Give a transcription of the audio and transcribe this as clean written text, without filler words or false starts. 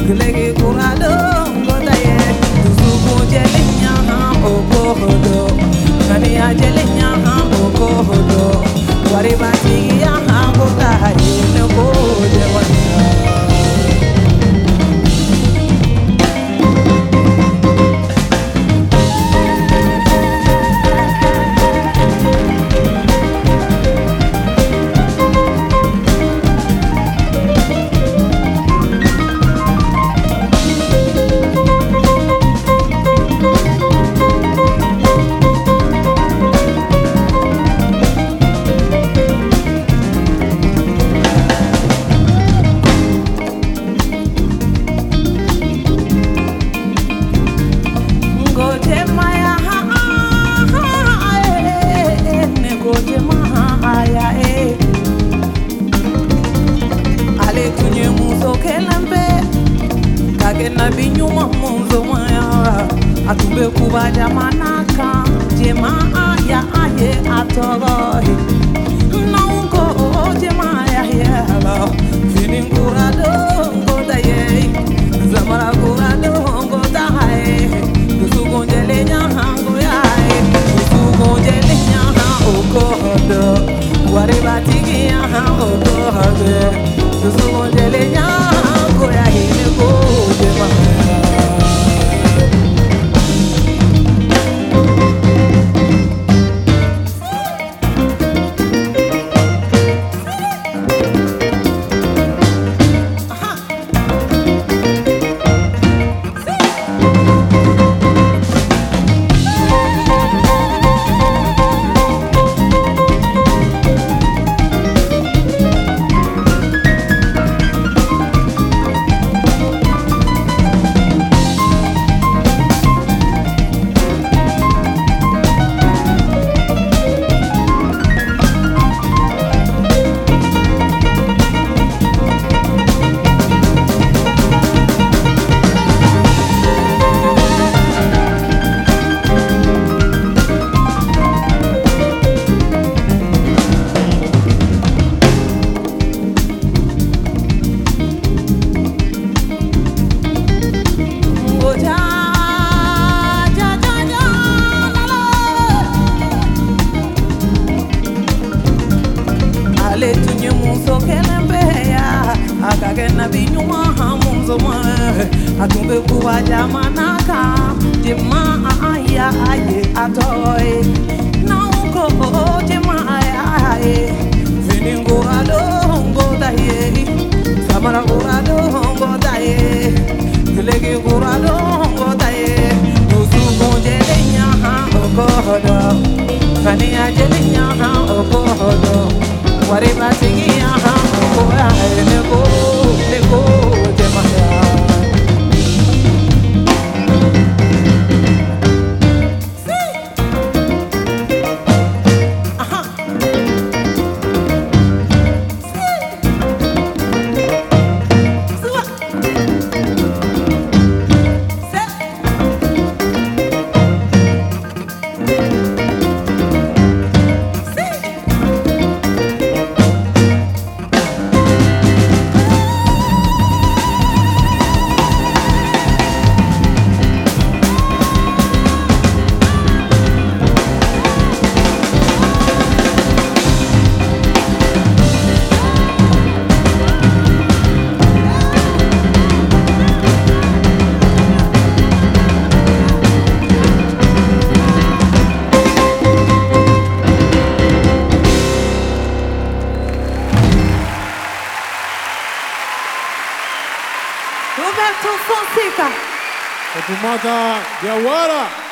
Legi kurado ngodaye Tusuku jelenya okohodo Kani ya jelenya okohodo Waribati ya ngodaye Nekode wanya na binyuma munzo maya atube kuba jamanaka jema aya aye atogo na unko jema aya la feeling kurado ngodaye zamara kurado ngodaye tusugonjele nya hango yae tusugonjele nya okodo waribati ya okodo tusugonjele nya hango yae neko Ale tunye muso kelembeya akage na binyuma hamunzo ma atumbe kuwa jamanaka jema aya aye atoy na unko jema aya aye feningo adongo daye samara adongo daye legi adongo daye tusugo jelenya okohodo kani ajelenya okohodo Waribati ya okoya neko jemaya Roberto Fonseca. Otumata Diawara.